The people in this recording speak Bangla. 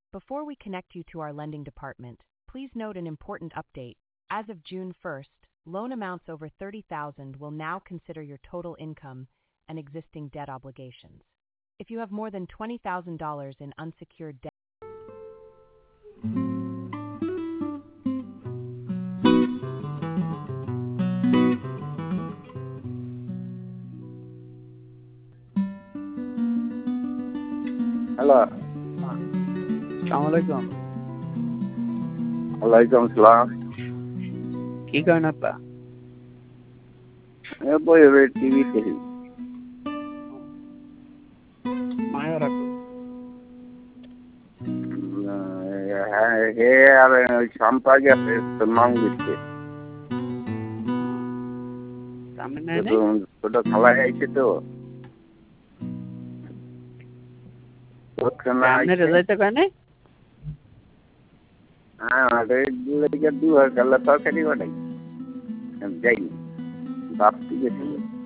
Before we connect you to our lending department, please note an important update. As of June 1st, loan amounts over $30,000 will now consider your total income and existing debt obligations. If you have more than $20,000 in unsecured debt, hello, আসসালামু আলাইকুম। ওয়ালাইকুম সালাম। কি করেন আপা? বই টিভি দেখি। মায়া রাখো। হ্যাঁ, হে আর শম্পা গেছে মাং দিচ্ছে। ছোট খালা আইছে তো। যাইতে কয় নাই? হ্যাঁ, 2 কালা তরকারি বানাই যাইনি, ভাবতে গেছিল।